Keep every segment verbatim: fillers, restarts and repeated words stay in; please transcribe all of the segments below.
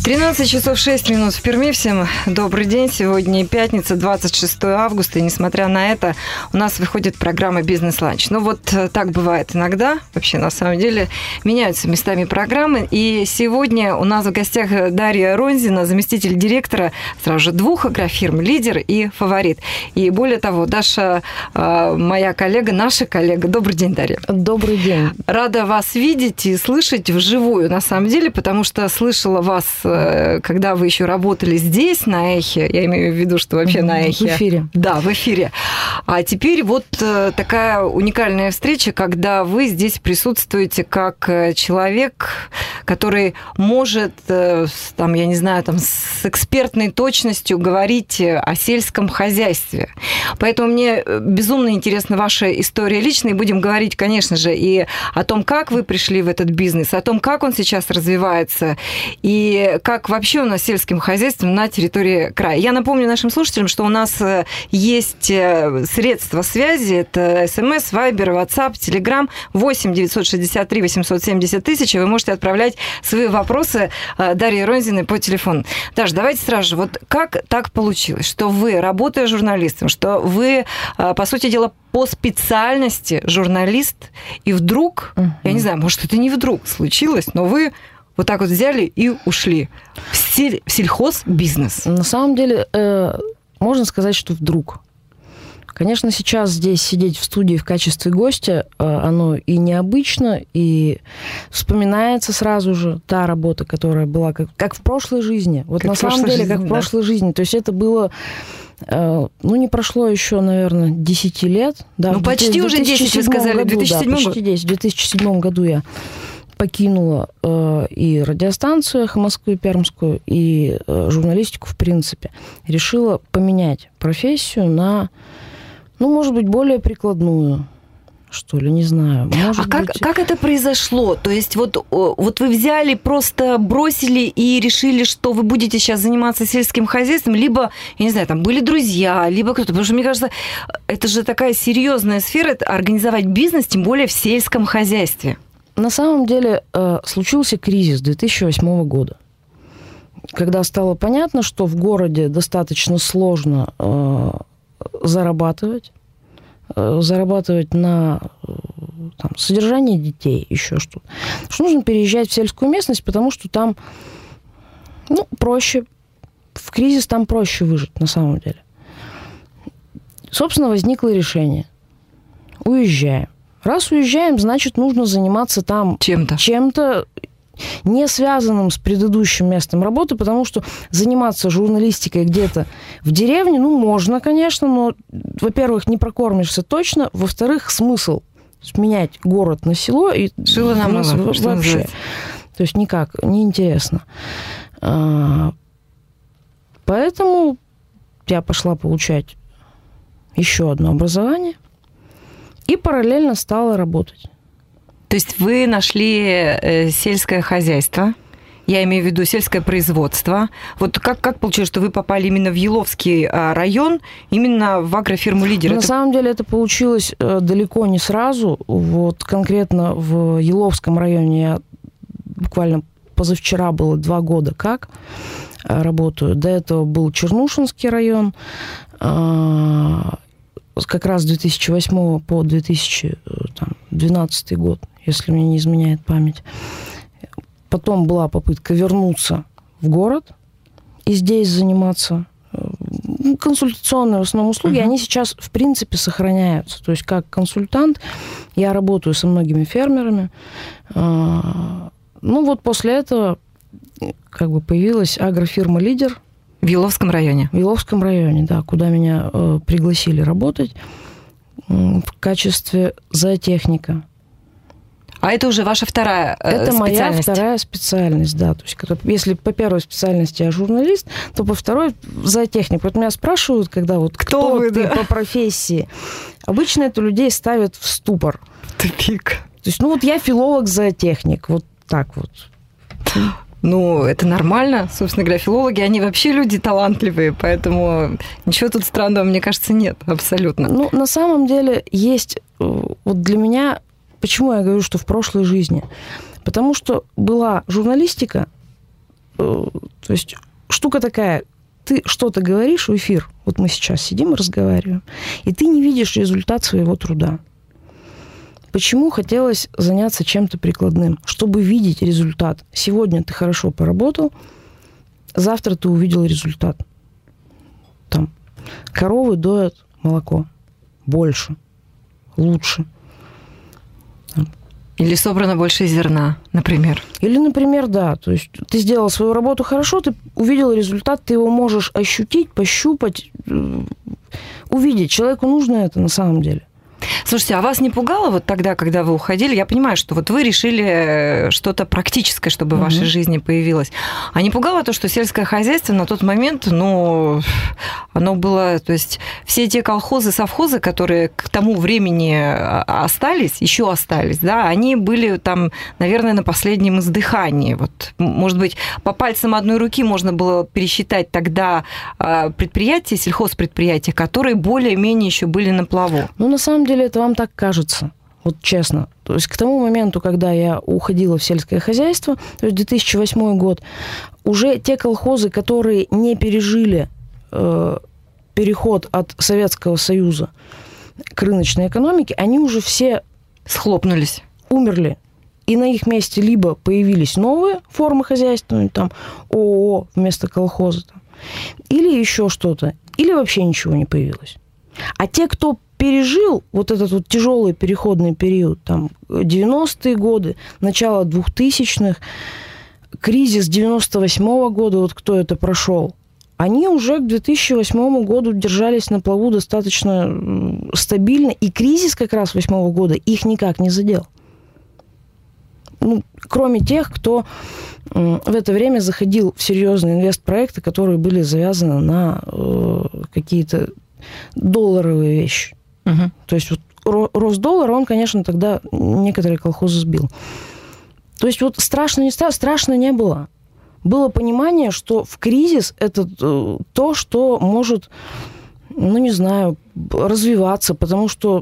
тринадцать часов шесть минут в Перми. Всем добрый день. Сегодня пятница, двадцать шестое августа. И несмотря на это, у нас выходит программа «Бизнес-ланч». Ну вот так бывает иногда. Вообще, на самом деле, меняются местами программы. И сегодня у нас в гостях Дарья Ронзина, заместитель директора сразу же двух агрофирм «Лидер» и «Фаворит». И более того, Даша, моя коллега, наша коллега. Добрый день, Дарья. Добрый день. Рада вас видеть и слышать вживую, на самом деле, потому что слышала вас, когда вы еще работали здесь, на Эхе. Я имею в виду, что вообще на Эхе. В эфире. Да, в эфире. А теперь вот такая уникальная встреча, когда вы здесь присутствуете как человек, который может, там, я не знаю, там, с экспертной точностью говорить о сельском хозяйстве. Поэтому мне безумно интересна ваша история личная. И будем говорить, конечно же, и о том, как вы пришли в этот бизнес, о том, как он сейчас развивается, и как вообще у нас с сельским хозяйством на территории края. Я напомню нашим слушателям, что у нас есть средства связи. Это СМС, Вайбер, WhatsApp, Telegram восемь девятьсот шестьдесят три восемьсот семьдесят тысяч. Вы можете отправлять свои вопросы Дарье Ронзиной по телефону. Даш, давайте сразу же. Вот как так получилось, что вы, работая журналистом, что вы, по сути дела, по специальности журналист, и вдруг, uh-huh. я не знаю, может, это не вдруг случилось, но вы вот так вот взяли и ушли в, сель, в сельхозбизнес. На самом деле, э, можно сказать, что вдруг. Конечно, сейчас здесь сидеть в студии в качестве гостя, э, оно и необычно, и вспоминается сразу же та работа, которая была как, как в прошлой жизни. Вот как на самом деле, жизни, как да. в прошлой жизни. То есть это было... Ну, не прошло еще, наверное, десять лет. Да, ну, почти уже десять, вы сказали, году, в две тысячи седьмом да, почти десять. В две тысячи седьмом году я покинула э, и радиостанцию «Эхо Москвы» пермскую, и э, журналистику в принципе. Решила поменять профессию на, ну, может быть, более прикладную, что ли, не знаю. Может а как, быть... как это произошло? То есть вот, вот вы взяли, просто бросили и решили, что вы будете сейчас заниматься сельским хозяйством, либо, я не знаю, там были друзья, либо кто-то. Потому что, мне кажется, это же такая серьезная сфера, это организовать бизнес, тем более в сельском хозяйстве. На самом деле случился кризис две тысячи восьмого года, когда стало понятно, что в городе достаточно сложно зарабатывать, зарабатывать на там, содержание детей, еще что-то. Что нужно переезжать в сельскую местность, потому что там, ну, проще, в кризис там проще выжить, на самом деле. Собственно, возникло решение. Уезжаем. Раз уезжаем, значит, нужно заниматься там чем-то, чем-то не связанным с предыдущим местом работы, потому что заниматься журналистикой где-то в деревне, ну, можно, конечно, но, во-первых, не прокормишься точно, во-вторых, смысл менять город на село и шило на мыло, вообще. Называется. То есть никак, неинтересно. Поэтому я пошла получать еще одно образование и параллельно стала работать. То есть вы нашли сельское хозяйство, я имею в виду сельское производство. Вот как, как получилось, что вы попали именно в Еловский район, именно в агрофирму «Лидер»? На это... самом деле это получилось далеко не сразу. Вот конкретно в Еловском районе я буквально позавчера было два года как работаю. До этого был Чернушинский район. Как раз с две тысячи восьмого по две тысячи двенадцатый год, если мне не изменяет память. Потом была попытка вернуться в город и здесь заниматься. Консультационные в основном услуги, uh-huh. они сейчас, в принципе, сохраняются. То есть, как консультант я работаю со многими фермерами. Ну, вот после этого как бы появилась агрофирма «Лидер». В Еловском районе? В Еловском районе, да, куда меня э, пригласили работать э, в качестве зоотехника. А это уже ваша вторая э, это специальность? Это моя вторая специальность, да. То есть, если по первой специальности я журналист, то по второй зоотехник. Вот меня спрашивают, когда вот кто, кто вы, ты да? по профессии. Обычно это людей ставят в ступор. Тупик. То есть, ну вот я филолог-зоотехник, вот так вот. Ну, это нормально. Собственно говоря, филологи, они вообще люди талантливые, поэтому ничего тут странного, мне кажется, нет абсолютно. Ну, на самом деле есть вот для меня... Почему я говорю, что в прошлой жизни? Потому что была журналистика, то есть штука такая, ты что-то говоришь в эфир, вот мы сейчас сидим и разговариваем, и ты не видишь результат своего труда. Почему хотелось заняться чем-то прикладным? Чтобы видеть результат. Сегодня ты хорошо поработал, завтра ты увидел результат. Там коровы доят молоко больше, лучше. Или собрано больше зерна, например. Или, например, да. То есть ты сделал свою работу хорошо, ты увидел результат, ты его можешь ощутить, пощупать, увидеть. Человеку нужно это на самом деле. Слушайте, а вас не пугало вот тогда, когда вы уходили? Я понимаю, что вот вы решили что-то практическое, чтобы mm-hmm. в вашей жизни появилось. А не пугало то, что сельское хозяйство на тот момент, ну, оно было... То есть все те колхозы, совхозы, которые к тому времени остались, еще остались, да, они были там, наверное, на последнем издыхании. Вот, может быть, по пальцам одной руки можно было пересчитать тогда предприятия, сельхозпредприятия, которые более-менее еще были на плаву. Ну, на самом деле, это вам так кажется, вот честно. То есть к тому моменту, когда я уходила в сельское хозяйство, то есть две тысячи восьмой год, уже те колхозы, которые не пережили э, переход от Советского Союза к рыночной экономике, они уже все схлопнулись, умерли. И на их месте либо появились новые формы хозяйства, там ООО вместо колхоза, там, или еще что-то, или вообще ничего не появилось. А те, кто пережил вот этот вот тяжелый переходный период, там, девяностые годы, начало двухтысячных, кризис девяносто восьмого года, вот кто это прошел, они уже к две тысячи восьмому году держались на плаву достаточно стабильно, и кризис как раз восьмого года их никак не задел. Ну, кроме тех, кто в это время заходил в серьезные инвестпроекты, которые были завязаны на э, какие-то долларовые вещи. Угу. То есть вот рост доллара, он, конечно, тогда некоторые колхозы сбил. То есть вот страшно не стало, страшно не было. Было понимание, что в кризис это то, что может, ну, не знаю, развиваться, потому что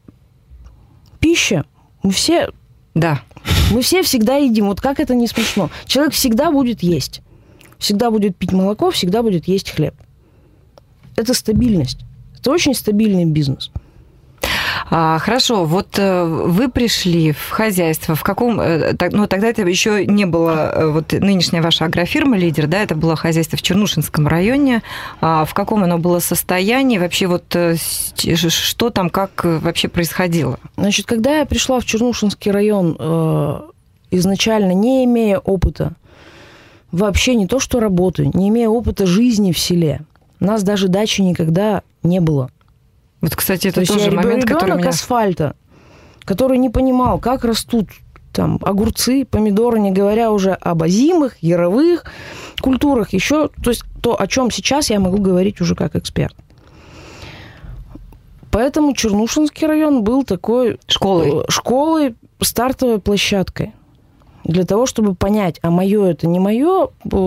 пища, мы все... Да. Мы все всегда едим. Вот как это не смешно. Человек всегда будет есть. Всегда будет пить молоко, всегда будет есть хлеб. Это стабильность. Это очень стабильный бизнес. А, хорошо, вот вы пришли в хозяйство, в каком... Ну, тогда это еще не было... Вот нынешняя ваша агрофирма «Лидер», да, это было хозяйство в Чернушинском районе. А в каком оно было состоянии? Вообще вот что там, как вообще происходило? Значит, когда я пришла в Чернушинский район, изначально не имея опыта, вообще не то что работы, не имея опыта жизни в селе, у нас даже дачи никогда не было. Вот, кстати, это то тоже есть момент, ребенок который меня... асфальта, который не понимал, как растут там огурцы, помидоры, не говоря уже об озимых, яровых культурах, еще, то есть то, о чем сейчас я могу говорить уже как эксперт. Поэтому Чернушинский район был такой школой, школой, стартовой площадкой для того, чтобы понять, а мое это не мое,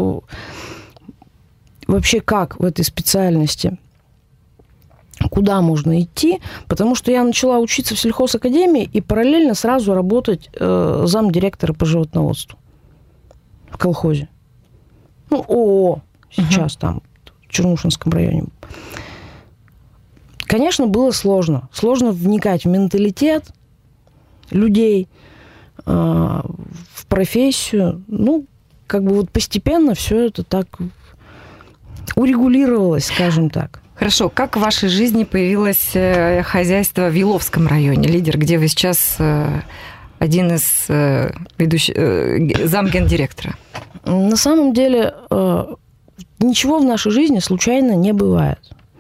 вообще как в этой специальности, куда можно идти, потому что я начала учиться в сельхозакадемии и параллельно сразу работать э, замдиректора по животноводству в колхозе. Ну, ООО сейчас uh-huh. там, в Чернушинском районе. Конечно, было сложно. Сложно вникать в менталитет людей, э, в профессию. Ну, как бы вот постепенно все это так урегулировалось, скажем так. Хорошо. Как в вашей жизни появилось хозяйство в Еловском районе, «Лидер», где вы сейчас один из ведущих, замгендиректора? На самом деле ничего в нашей жизни случайно не бывает.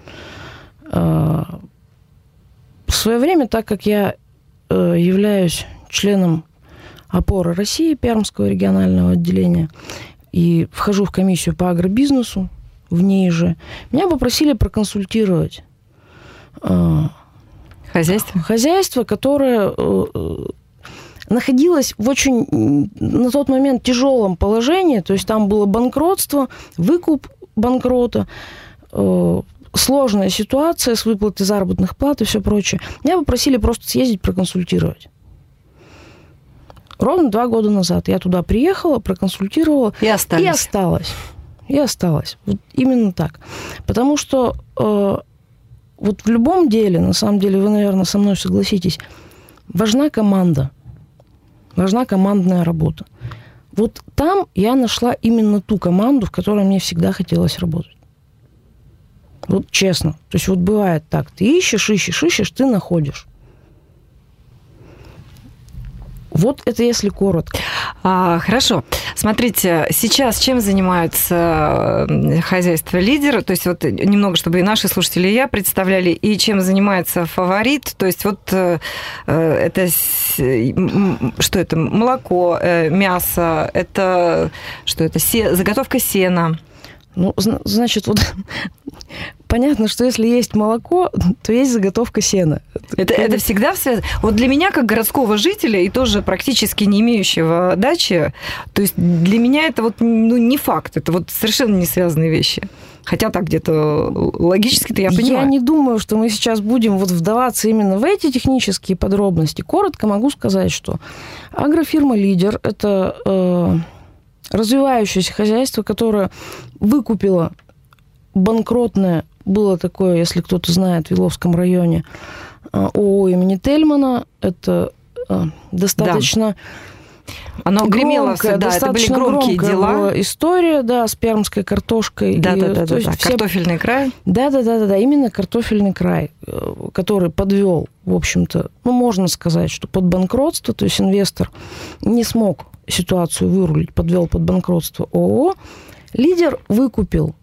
В свое время, так как я являюсь членом «Опоры России», Пермского регионального отделения, и вхожу в комиссию по агробизнесу, в ней же, меня попросили проконсультировать хозяйство, хозяйство, которое находилось в очень на тот момент тяжелом положении, то есть там было банкротство, выкуп банкрота, сложная ситуация с выплатой заработных плат и все прочее. Меня попросили просто съездить проконсультировать. Ровно два года назад я туда приехала, проконсультировала. И осталась. И осталась. И осталась. Вот именно так. Потому что э, вот в любом деле, на самом деле, вы, наверное, со мной согласитесь, важна команда. Важна командная работа. Вот там я нашла именно ту команду, в которой мне всегда хотелось работать. Вот честно. То есть вот бывает так. Ты ищешь, ищешь, ищешь, ты находишь. Вот это если коротко. А, хорошо. Смотрите, сейчас чем занимаются хозяйства «Лидер»? То есть вот немного, чтобы и наши слушатели, и я представляли, и чем занимается «Фаворит». То есть вот э, это что это? Молоко, э, мясо, это что это? Се, заготовка сена. Ну, значит, вот понятно, что если есть молоко, то есть заготовка сена. Это, это всегда связано. Вот для меня, как городского жителя и тоже практически не имеющего дачи, то есть для меня это вот ну, не факт, это вот совершенно не связанные вещи. Хотя так где-то логически-то я понимаю. Я не думаю, что мы сейчас будем вот вдаваться именно в эти технические подробности. Коротко могу сказать, что агрофирма «Лидер» – это э, развивающееся хозяйство, которое выкупило банкротное, было такое, если кто-то знает, в Виловском районе, ООО имени Тельмана. Это достаточно... Да. Оно гремело все, да, это были громкие дела. История, да, с пермской картошкой. Да, и, да, да, да, да. Все... Картофельный край. Да, да, да, да, да, именно картофельный край, который подвел, в общем-то, ну, можно сказать, что под банкротство, то есть инвестор не смог ситуацию вырулить, подвел под банкротство ООО. «Лидер» выкупил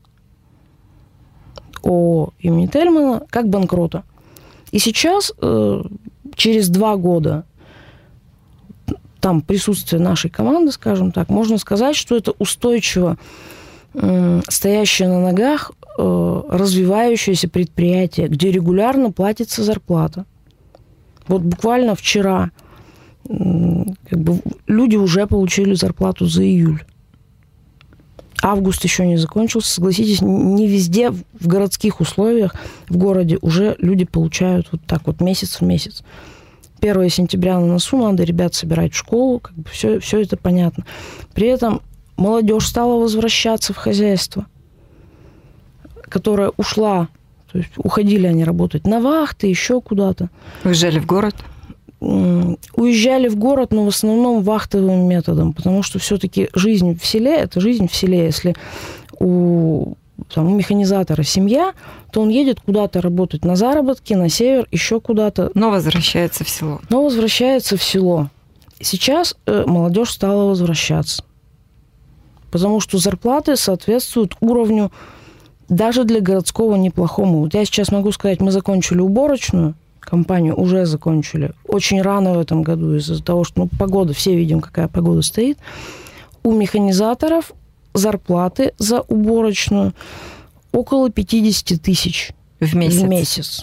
ООО имени Тельмана как банкрота. И сейчас, через два года, там присутствие нашей команды, скажем так, можно сказать, что это устойчиво стоящее на ногах развивающееся предприятие, где регулярно платится зарплата. Вот буквально вчера как бы, люди уже получили зарплату за июль. Август еще не закончился. Согласитесь, не везде в городских условиях, в городе уже люди получают вот так вот месяц в месяц. первое сентября на носу, надо ребят собирать в школу, как бы все, все это понятно. При этом молодежь стала возвращаться в хозяйство, которая ушла, то есть уходили они работать на вахты, еще куда-то. Уезжали в город? Уезжали в город, но в основном вахтовым методом, потому что все-таки жизнь в селе – это жизнь в селе. Если у, там, у механизатора семья, то он едет куда-то работать на заработки, на север, еще куда-то. Но возвращается в село. Но возвращается в село. Сейчас э, молодежь стала возвращаться, потому что зарплаты соответствуют уровню даже для городского неплохому. Вот я сейчас могу сказать, мы закончили уборочную, компанию уже закончили. Очень рано в этом году из-за того, что ну, погода, все видим, какая погода стоит. У механизаторов зарплаты за уборочную около пятьдесят тысяч в месяц. в месяц.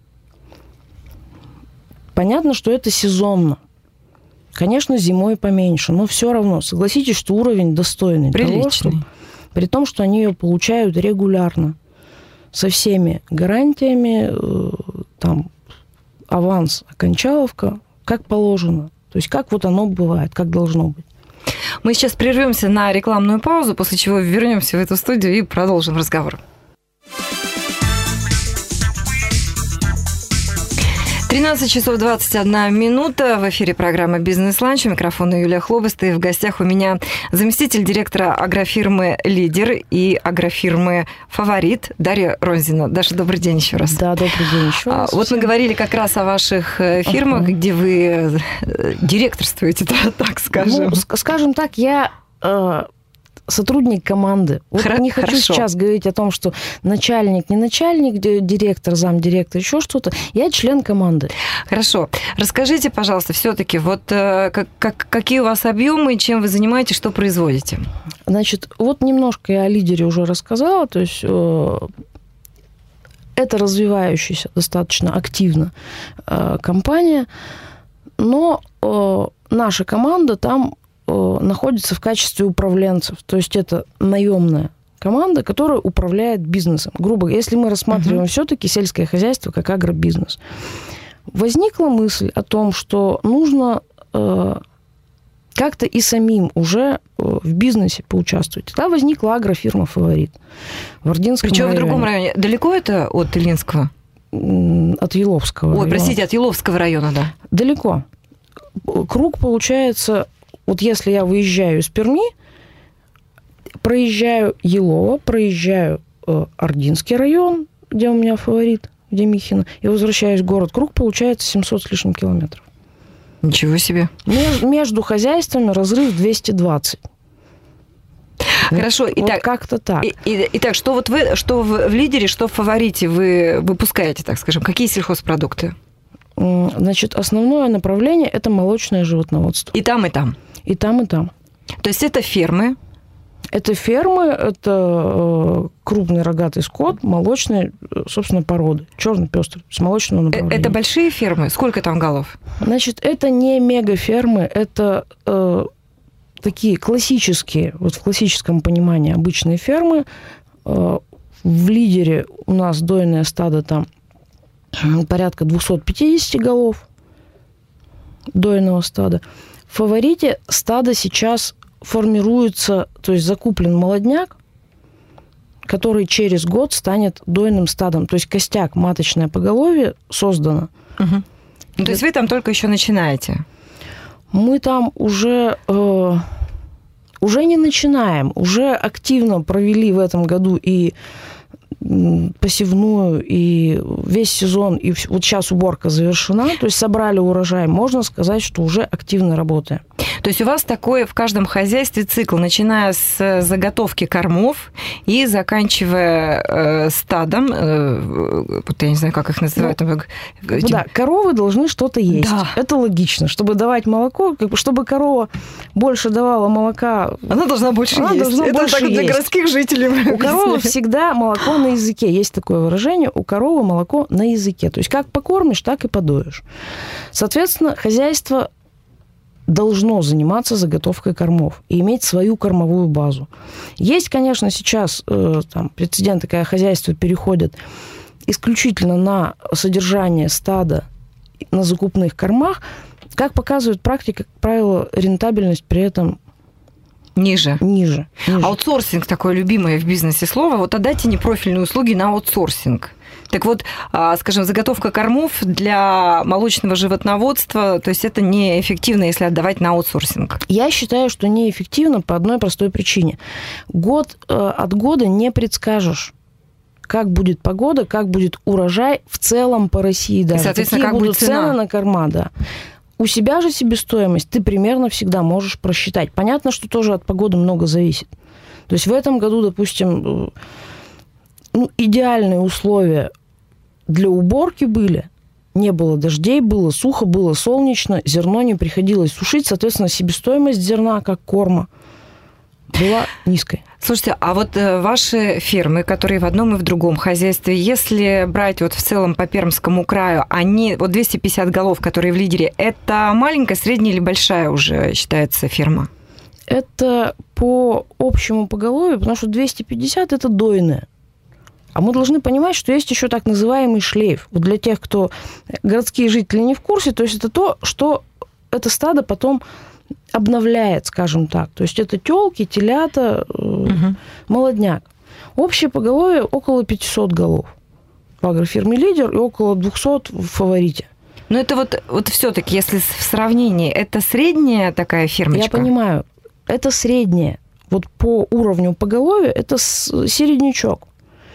Понятно, что это сезонно. Конечно, зимой поменьше, но все равно. Согласитесь, что уровень достойный. Приличный. Того, что, при том, что они ее получают регулярно. Со всеми гарантиями, там, аванс, окончаловка, как положено. То есть как вот оно бывает, как должно быть. Мы сейчас прервемся на рекламную паузу, после чего вернемся в эту студию и продолжим разговор. тринадцать часов двадцать одна минута. В эфире программа «Бизнес-ланч». У микрофона Юлия Хлобыста. И в гостях у меня заместитель директора агрофирмы «Лидер» и агрофирмы «Фаворит» Дарья Ронзина. Даша, добрый день еще раз. Да, добрый день еще раз. Вот мы говорили как раз о ваших фирмах, uh-huh. где вы директорствуете, так скажем. Ну, скажем так, я... сотрудник команды. Вот Хор- не хочу хорошо. сейчас говорить о том, что начальник, не начальник, директор, замдиректор, еще что-то. Я член команды. Хорошо. Расскажите, пожалуйста, все-таки, вот как, как, какие у вас объемы, чем вы занимаетесь, что производите? Значит, вот немножко я о «Лидере» уже рассказала. То есть э, это развивающаяся достаточно активно э, компания, но э, наша команда там находится в качестве управленцев. То есть это наемная команда, которая управляет бизнесом. Грубо говоря, если мы рассматриваем uh-huh. все-таки сельское хозяйство как агробизнес. Возникла мысль о том, что нужно э, как-то и самим уже в бизнесе поучаствовать. Тогда возникла агрофирма «Фаворит» в Ординском Причем районе. в другом районе. Далеко это от Илинского? От Еловского Ой, района. простите, от Еловского района, да. Далеко. Круг получается, вот если я выезжаю из Перми, проезжаю Елово, проезжаю э, Ординский район, где у меня «Фаворит», где Михино, и возвращаюсь в город. Круг получается семьсот с лишним километров. Ничего себе. Меж, между хозяйствами разрыв двести двадцать. Хорошо, вот, итак, вот как-то так. И, и, итак, что вот вы, что в, в «Лидере», что в «Фаворите» вы выпускаете, так скажем? Какие сельхозпродукты? Значит, основное направление – это молочное животноводство. И там, и там? И там, и там. То есть это фермы? Это фермы, это крупный рогатый скот, молочные, собственно, породы. Черный пестрый, с молочного направления. Это большие фермы? Сколько там голов? Значит, это не мегафермы, это э, такие классические, вот в классическом понимании обычные фермы. Э, в «Лидере» у нас дойное стадо там порядка двести пятьдесят голов дойного стада. В «Фаворите» стадо сейчас формируется, то есть закуплен молодняк, который через год станет дойным стадом. То есть костяк, маточное поголовье создано. Угу. Ну, то есть вы там только еще начинаете? Мы там уже, э, уже не начинаем. Уже активно провели в этом году и посевную, и весь сезон, и вот сейчас уборка завершена, то есть собрали урожай, можно сказать, что уже активно работаем. То есть у вас такой в каждом хозяйстве цикл, начиная с заготовки кормов и заканчивая э, стадом, э, вот я не знаю, как их называют. Ну, там, да, коровы должны что-то есть. Да. Это логично, чтобы давать молоко, чтобы корова больше давала молока. Она должна больше она есть. Должна Это больше так есть. Для городских жителей. У коровы всегда молоко на языке. Есть такое выражение, у коровы молоко на языке. То есть как покормишь, так и подоешь. Соответственно, хозяйство должно заниматься заготовкой кормов и иметь свою кормовую базу. Есть, конечно, сейчас э, там, прецеденты, когда хозяйства переходят исключительно на содержание стада на закупных кормах. Как показывает практика, как правило, рентабельность при этом Ниже. Ниже. Ниже. Аутсорсинг, такое любимое в бизнесе слово. Вот отдайте непрофильные услуги на аутсорсинг. Так вот, скажем, заготовка кормов для молочного животноводства, то есть это неэффективно, если отдавать на аутсорсинг? Я считаю, что неэффективно по одной простой причине. Год от года не предскажешь, как будет погода, как будет урожай в целом по России. Даже. И, соответственно, какие как будут будет цена? Цены на корма, да. У себя же себестоимость ты примерно всегда можешь просчитать. Понятно, что тоже от погоды много зависит. То есть в этом году, допустим, ну, идеальные условия для уборки были. Не было дождей, было сухо, было солнечно, зерно не приходилось сушить. Соответственно, себестоимость зерна как корма была низкой. Слушайте, а вот ваши фермы, которые в одном и в другом хозяйстве, если брать вот в целом по Пермскому краю, они, вот двести пятьдесят голов, которые в «Лидере», это маленькая, средняя или большая уже считается ферма? Это по общему поголовью, потому что двести пятьдесят – это дойная. А мы должны понимать, что есть еще так называемый шлейф. Вот для тех, кто городские жители не в курсе, то есть это то, что это стадо потом обновляет, скажем так. То есть это тёлки, телята, угу. молодняк. Общее поголовье около пятьсот голов в агрофирме «Лидер» и около двухсот в «Фаворите». Но это вот, вот все-таки, если в сравнении, это средняя такая фермочка? Я понимаю, это средняя. Вот по уровню поголовья это середнячок.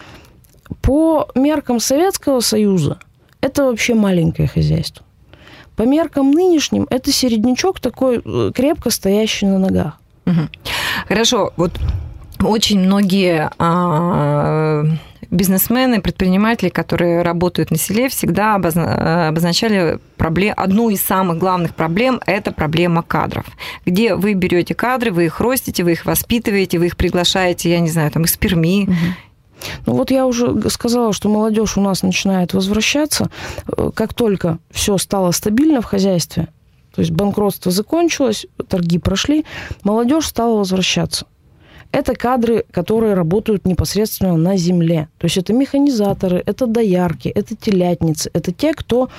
По меркам Советского Союза это вообще маленькое хозяйство. По меркам нынешним это середнячок такой крепко стоящий на ногах. Угу. Хорошо, вот очень многие а, бизнесмены, предприниматели, которые работают на селе, всегда обозна- обозначали проблем, одну из самых главных проблем – это проблема кадров. Где вы берете кадры, вы их ростите, вы их воспитываете, вы их приглашаете, я не знаю, там, из Перми. Угу. Ну вот я уже сказала, что молодежь у нас начинает возвращаться. Как только все стало стабильно в хозяйстве, то есть банкротство закончилось, торги прошли, молодежь стала возвращаться. Это кадры, которые работают непосредственно на земле. То есть это механизаторы, это доярки, это телятницы, это те, кто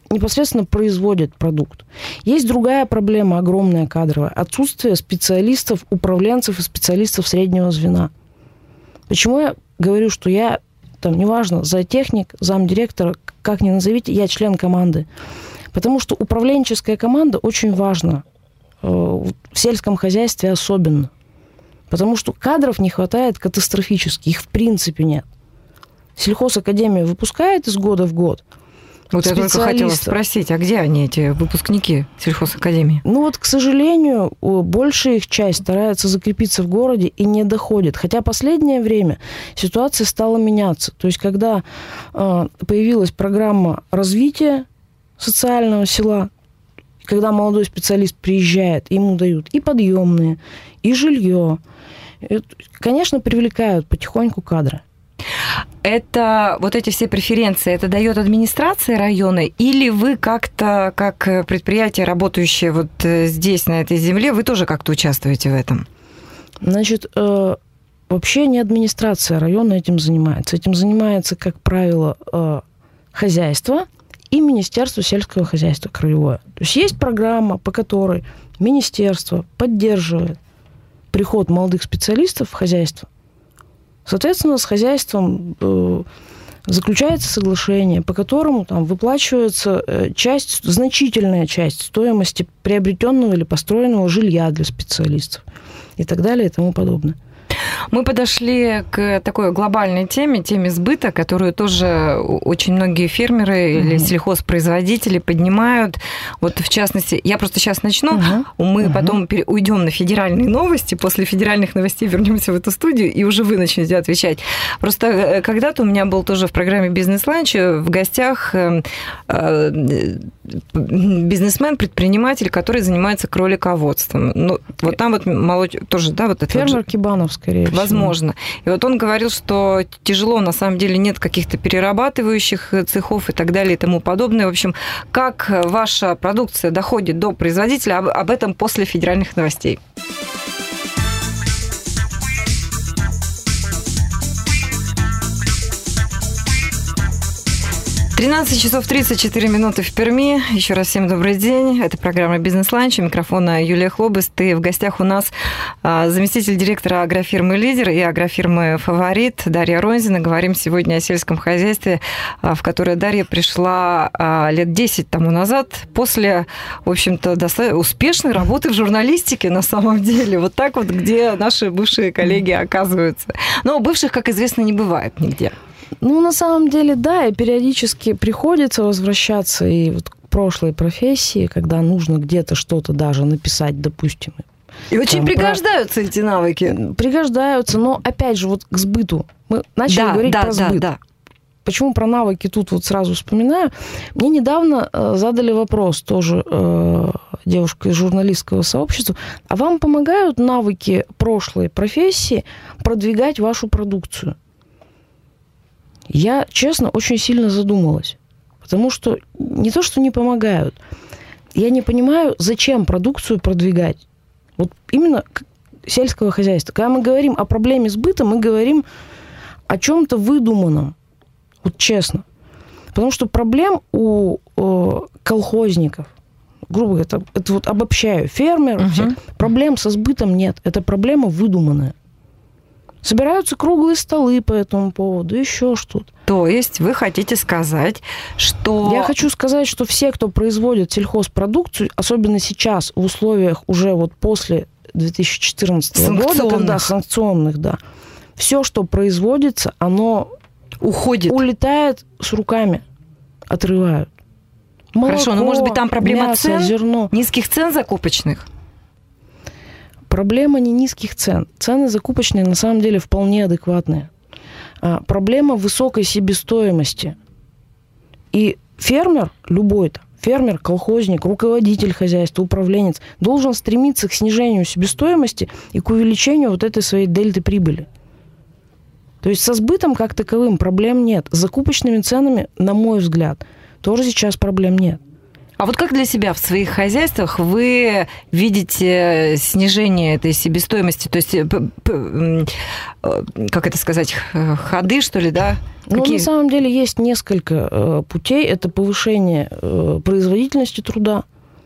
непосредственно производит продукт. Есть другая проблема, огромная кадровая. Отсутствие специалистов, управленцев и специалистов среднего звена. Почему я говорю, что я, там, неважно, зоотехник, замдиректора, как ни назовите, я член команды. Потому что управленческая команда очень важна. В сельском хозяйстве особенно. Потому что кадров не хватает катастрофически. Их в принципе нет. Сельхозакадемия выпускает из года в год. Вот я только хотела спросить, а где они, эти выпускники сельхозакадемии? Ну вот, к сожалению, большая их часть старается закрепиться в городе и не доходит. Хотя последнее время ситуация стала меняться. То есть, когда э, появилась программа развития социального села, когда молодой специалист приезжает, ему дают и подъемные, и жилье, и, конечно, привлекают потихоньку кадры. Это вот эти все преференции, это дает администрация района, или вы как-то, как предприятие, работающее вот здесь, на этой земле, вы тоже как-то участвуете в этом? Значит, э, вообще не администрация района этим занимается. Этим занимается, как правило, э, хозяйство и Министерство сельского хозяйства краевое. То есть есть программа, по которой министерство поддерживает приход молодых специалистов в хозяйство. Соответственно, с хозяйством э, заключается соглашение, по которому там выплачивается э, часть, значительная часть стоимости приобретенного или построенного жилья для специалистов и так далее и тому подобное. Мы подошли к такой глобальной теме, теме сбыта, которую тоже очень многие фермеры mm-hmm. или сельхозпроизводители поднимают. Вот в частности, я просто сейчас начну, mm-hmm. мы mm-hmm. потом уйдем на федеральные новости, после федеральных новостей вернемся в эту студию, и уже вы начнете отвечать. Просто когда-то у меня был тоже в программе «Бизнес-ланч» в гостях бизнесмен, предприниматель, который занимается кролиководством. Ну, вот там вот молодь тоже, да, вот это фермер вот... Кибанов, скорее всего. Возможно. И вот он говорил, что тяжело, на самом деле нет каких-то перерабатывающих цехов и так далее и тому подобное. В общем, как ваша продукция доходит до производителя, об, об этом после федеральных новостей. тринадцать часов тридцать четыре минуты в Перми. Еще раз всем добрый день. Это программа «Бизнес-ланч». У микрофона Юлия Хлобыст. И в гостях у нас заместитель директора агрофирмы «Лидер» и агрофирмы «Фаворит» Дарья Ронзина. Говорим сегодня о сельском хозяйстве, в которое Дарья пришла лет десять тому назад, после, в общем-то, достаточно успешной работы в журналистике на самом деле. Вот так вот, где наши бывшие коллеги оказываются. Но бывших, как известно, не бывает нигде. Ну, на самом деле, да, и периодически приходится возвращаться и вот к прошлой профессии, когда нужно где-то что-то даже написать, допустим. И очень там, пригождаются про... эти навыки. Пригождаются, но, опять же, вот к сбыту. Мы начали да, говорить да, про сбыт. Да, да. Почему про навыки тут вот сразу вспоминаю? Мне недавно задали вопрос тоже э, девушка из журналистского сообщества. А вам помогают навыки прошлой профессии продвигать вашу продукцию? Я, честно, очень сильно задумалась. Потому что не то, что не помогают. Я не понимаю, зачем продукцию продвигать. Вот именно сельского хозяйства. Когда мы говорим о проблеме сбыта, мы говорим о чем-то выдуманном. Вот честно. Потому что проблем у э, колхозников, грубо говоря, это, это вот обобщаю, фермеров, uh-huh. проблем со сбытом нет. Это проблема выдуманная. Собираются круглые столы по этому поводу, еще что-то. То есть вы хотите сказать, что... Я хочу сказать, что все, кто производит сельхозпродукцию, особенно сейчас, в условиях уже вот после две тысячи четырнадцатого года, когда санкционных, да, все, что производится, оно уходит, улетает с руками, отрывают. Молоко, хорошо, но может быть там проблема мясо, цен, зерно. Низких цен закупочных? Проблема не низких цен. Цены закупочные на самом деле вполне адекватные. А, проблема высокой себестоимости. И фермер, любой-то, фермер, колхозник, руководитель хозяйства, управленец, должен стремиться к снижению себестоимости и к увеличению вот этой своей дельты прибыли. То есть со сбытом как таковым проблем нет. С закупочными ценами, на мой взгляд, тоже сейчас проблем нет. А вот как для себя в своих хозяйствах вы видите снижение этой себестоимости? То есть, как это сказать, ходы, что ли, да? Ну, Какие? на самом деле есть несколько путей. Это повышение производительности труда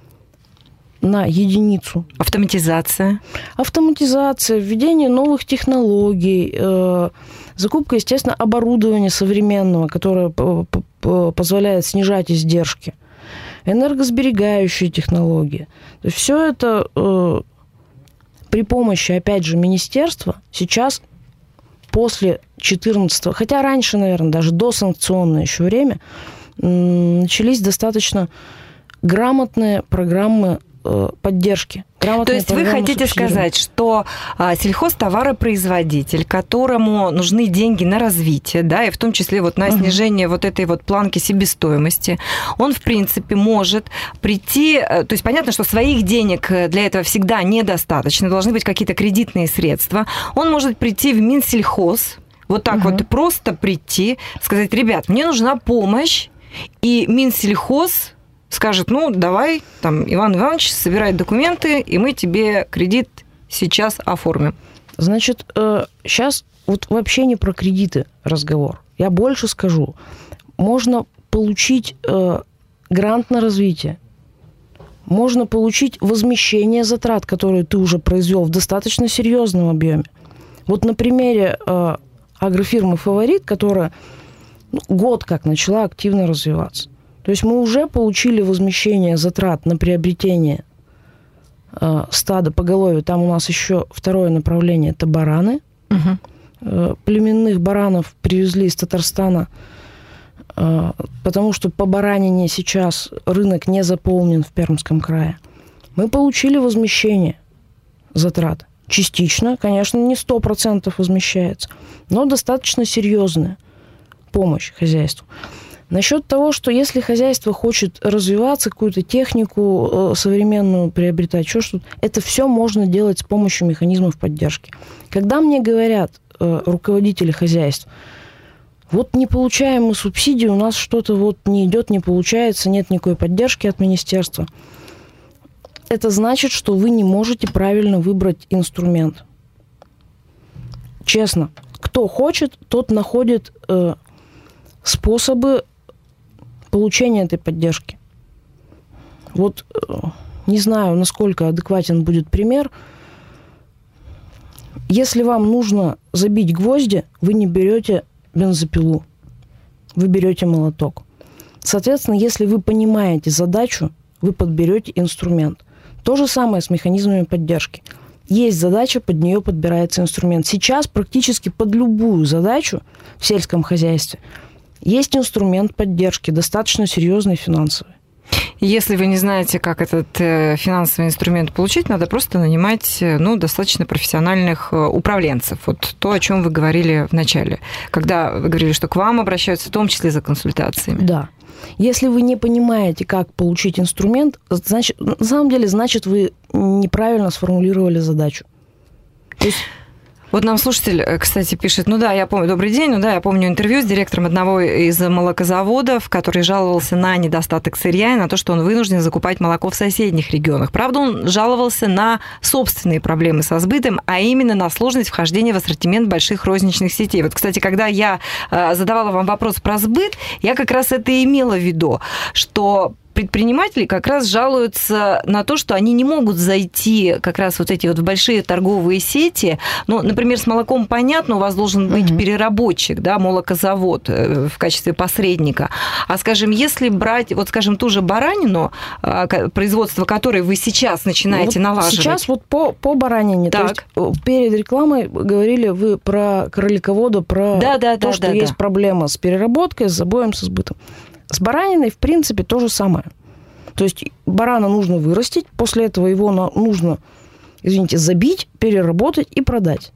на единицу. Автоматизация. Автоматизация, введение новых технологий, закупка, естественно, оборудования современного, которое позволяет снижать издержки. Энергосберегающие технологии. То есть все это э, при помощи, опять же, министерства сейчас после четырнадцатого, хотя раньше, наверное, даже до санкционное еще время, э, начались достаточно грамотные программы э, поддержки. То есть вы хотите сказать, что а, сельхозтоваропроизводитель, которому нужны деньги на развитие, да, и в том числе вот на uh-huh. снижение вот этой вот планки себестоимости, он, в принципе, может прийти... То есть понятно, что своих денег для этого всегда недостаточно, должны быть какие-то кредитные средства. Он может прийти в Минсельхоз, вот так uh-huh. вот просто прийти, сказать: ребят, мне нужна помощь, и Минсельхоз скажет: ну, давай, там, Иван Иванович, собирай документы, и мы тебе кредит сейчас оформим. Значит, сейчас вот вообще не про кредиты разговор. Я больше скажу. Можно получить грант на развитие, можно получить возмещение затрат, которые ты уже произвел в достаточно серьезном объеме. Вот на примере агрофирмы «Фаворит», которая ну, год как начала активно развиваться. То есть мы уже получили возмещение затрат на приобретение э, стада поголовья. Там у нас еще второе направление – это бараны. Угу. Э, племенных баранов привезли из Татарстана, э, потому что по баранине сейчас рынок не заполнен в Пермском крае. Мы получили возмещение затрат. Частично, конечно, не сто процентов возмещается, но достаточно серьезная помощь хозяйству. Насчет того, что если хозяйство хочет развиваться, какую-то технику современную приобретать, что что-то, это все можно делать с помощью механизмов поддержки. Когда мне говорят э, руководители хозяйств: вот не получаем мы субсидии, у нас что-то вот не идет, не получается, нет никакой поддержки от министерства, это значит, что вы не можете правильно выбрать инструмент. Честно, кто хочет, тот находит э, способы получения этой поддержки. Вот не знаю, насколько адекватен будет пример. Если вам нужно забить гвозди, вы не берете бензопилу, вы берете молоток. Соответственно, если вы понимаете задачу, вы подберете инструмент. То же самое с механизмами поддержки. Есть задача, под нее подбирается инструмент. Сейчас практически под любую задачу в сельском хозяйстве есть инструмент поддержки, достаточно серьезный финансовый. Если вы не знаете, как этот финансовый инструмент получить, надо просто нанимать ну, достаточно профессиональных управленцев. Вот то, о чем вы говорили в начале, когда вы говорили, что к вам обращаются в том числе за консультациями. Да. Если вы не понимаете, как получить инструмент, значит, на самом деле, значит, вы неправильно сформулировали задачу. То есть... Вот нам слушатель, кстати, пишет: ну да, я помню, добрый день, ну да, я помню интервью с директором одного из молокозаводов, который жаловался на недостаток сырья и на то, что он вынужден закупать молоко в соседних регионах. Правда, он жаловался на собственные проблемы со сбытом, а именно на сложность вхождения в ассортимент больших розничных сетей. Вот, кстати, когда я задавала вам вопрос про сбыт, я как раз это и имела в виду, что предприниматели как раз жалуются на то, что они не могут зайти как раз вот эти вот в большие торговые сети. Ну, например, с молоком понятно, у вас должен быть угу. переработчик, да, молокозавод в качестве посредника. А, скажем, если брать, вот, скажем, ту же баранину, производство которой вы сейчас начинаете вот налаживать. Сейчас вот по, по баранине. Так. То есть перед рекламой говорили вы про кроликовода, про да, да, то, да, что да, есть да. проблема с переработкой, с забоем, со сбытом. С бараниной, в принципе, то же самое. То есть барана нужно вырастить, после этого его нужно, извините, забить, переработать и продать.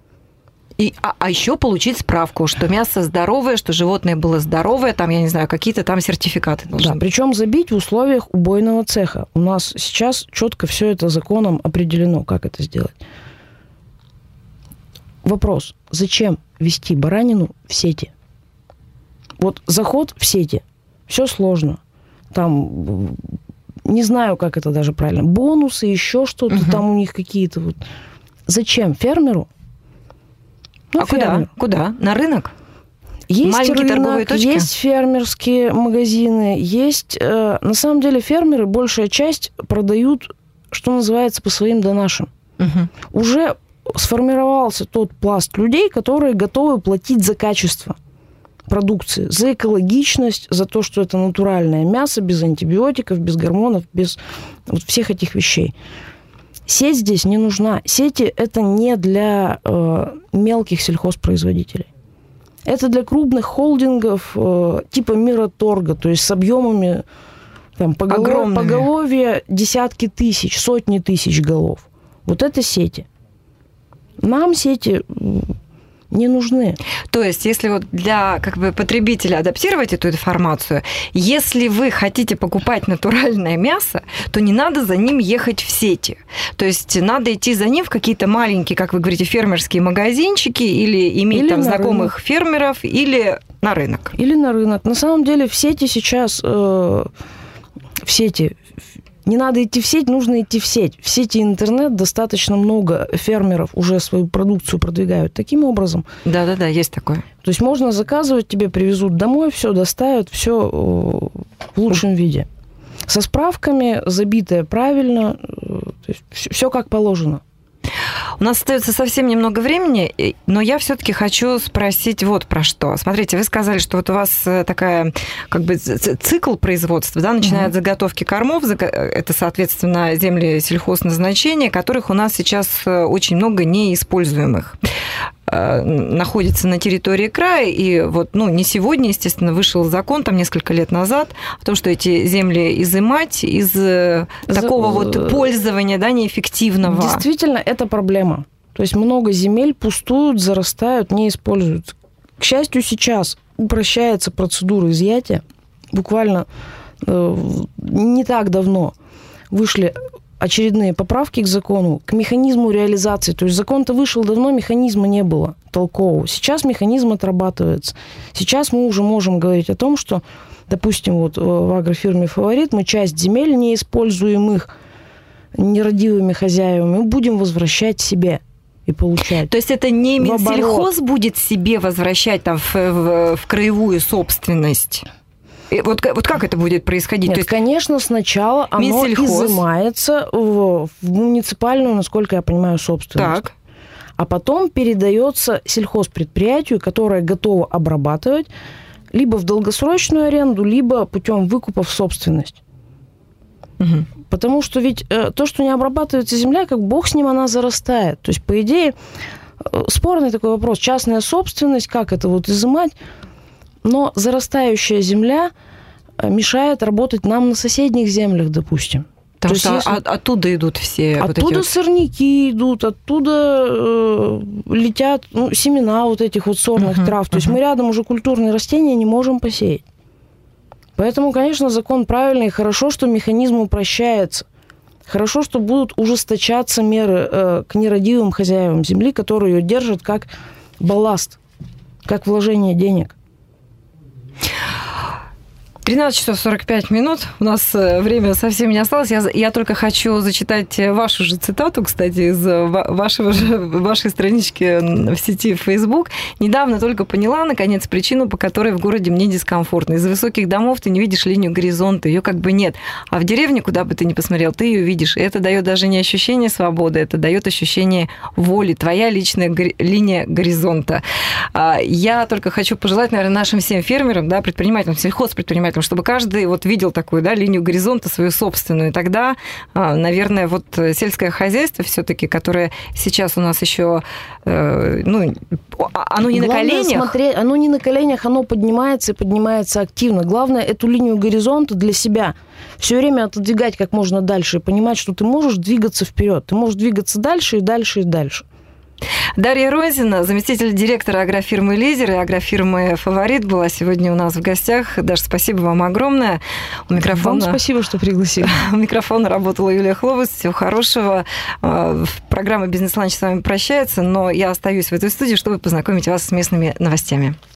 И, а, а еще получить справку, что мясо здоровое, что животное было здоровое, там, я не знаю, какие-то там сертификаты должны да, быть. Причем забить в условиях убойного цеха. У нас сейчас четко все это законом определено, как это сделать. Вопрос: зачем вести баранину в сети? Вот заход в сети. Все сложно. Там не знаю, как это даже правильно, бонусы, еще что-то, угу. там у них какие-то вот. Зачем фермеру? Ну, а фермер. Куда? Куда? На рынок? Есть маленькие рынок, торговые точки? Есть фермерские магазины, есть... Э, на самом деле фермеры, большая часть, продают, что называется, по своим донашам. Угу. Уже сформировался тот пласт людей, которые готовы платить за качество продукции, за экологичность, за то, что это натуральное мясо, без антибиотиков, без гормонов, без вот всех этих вещей. Сеть здесь не нужна. Сети – это не для э, мелких сельхозпроизводителей. Это для крупных холдингов э, типа Мираторга, то есть с объемами там, поголов... поголовья десятки тысяч, сотни тысяч голов. Вот это сети. Нам сети не нужны. То есть, если вот для как бы, потребителя адаптировать эту информацию, если вы хотите покупать натуральное мясо, то не надо за ним ехать в сети. То есть, надо идти за ним в какие-то маленькие, как вы говорите, фермерские магазинчики или иметь или там знакомых рынок. Фермеров, или на рынок. Или на рынок. На самом деле в сети сейчас... Э, в сети... Не надо идти в сеть, нужно идти в сеть. В сети интернет достаточно много фермеров уже свою продукцию продвигают таким образом. Да-да-да, есть такое. То есть можно заказывать, тебе привезут домой, все доставят, все в лучшем виде. Со справками, забитое правильно, то есть все как положено. У нас остается совсем немного времени, но я все-таки хочу спросить вот про что. Смотрите, вы сказали, что вот у вас такая как бы цикл производства, да, начиная mm-hmm. от заготовки кормов, это, соответственно, земли сельхозназначения, которых у нас сейчас очень много неиспользуемых находится на территории края, и вот, ну, не сегодня, естественно, вышел закон, там, несколько лет назад, о том, что эти земли изымать из За... такого вот пользования, да, неэффективного. Действительно, это проблема. То есть много земель пустуют, зарастают, не используются. К счастью, сейчас упрощается процедура изъятия. Буквально э, не так давно вышли очередные поправки к закону, к механизму реализации. То есть закон-то вышел давно, механизма не было толкового. Сейчас механизм отрабатывается. Сейчас мы уже можем говорить о том, что, допустим, вот в агрофирме «Фаворит» мы часть земель, неиспользуемых нерадивыми хозяевами, будем возвращать себе и получать. То есть это не Минсельхоз будет себе возвращать там в, в, в краевую собственность? Вот, вот как это будет происходить? Нет, То есть, конечно, сначала оно Минсельхоз изымается в, в муниципальную, насколько я понимаю, собственность. Так. А потом передается сельхозпредприятию, которое готово обрабатывать либо в долгосрочную аренду, либо путем выкупа в собственность. Угу. Потому что ведь э, то, что не обрабатывается земля, как бог с ним, она зарастает. То есть, по идее, э, спорный такой вопрос. Частная собственность, как это вот изымать? Но зарастающая земля мешает работать нам на соседних землях, допустим. Потому что если... от, оттуда идут все оттуда вот эти вот... сорняки идут, оттуда э, летят ну, семена вот этих вот сорных uh-huh, трав. То uh-huh. есть мы рядом уже культурные растения не можем посеять. Поэтому, конечно, закон правильный. Хорошо, что механизм упрощается. Хорошо, что будут ужесточаться меры э, к нерадивым хозяевам земли, которые ее держат как балласт, как вложение денег. тринадцать часов сорок пять минут. У нас время совсем не осталось. Я, я только хочу зачитать вашу же цитату, кстати, из вашего же, вашей странички в сети Facebook. Недавно только поняла, наконец, причину, по которой в городе мне дискомфортно. Из высоких домов ты не видишь линию горизонта, ее как бы нет. А в деревне, куда бы ты ни посмотрел, ты ее видишь. И это дает даже не ощущение свободы, это дает ощущение воли, твоя личная гори- линия горизонта. Я только хочу пожелать, наверное, нашим всем фермерам, да, предпринимателям, сельхозпредпринимателям, чтобы каждый вот видел такую, да, линию горизонта свою собственную. И тогда, наверное, вот сельское хозяйство все-таки, которое сейчас у нас еще, ну, оно не Главное на коленях. Смотреть, оно не на коленях, оно поднимается и поднимается активно. Главное эту линию горизонта для себя все время отодвигать как можно дальше и понимать, что ты можешь двигаться вперед, ты можешь двигаться дальше и дальше и дальше. Дарья Розина, заместитель директора агрофирмы «Лидер» и агрофирмы «Фаворит», была сегодня у нас в гостях. Даша, спасибо вам огромное. У микрофона... Вам спасибо, что пригласили. У микрофона работала Юлия Хлобус. Всего хорошего. Программа «Бизнес-ланч» с вами прощается, но я остаюсь в этой студии, чтобы познакомить вас с местными новостями.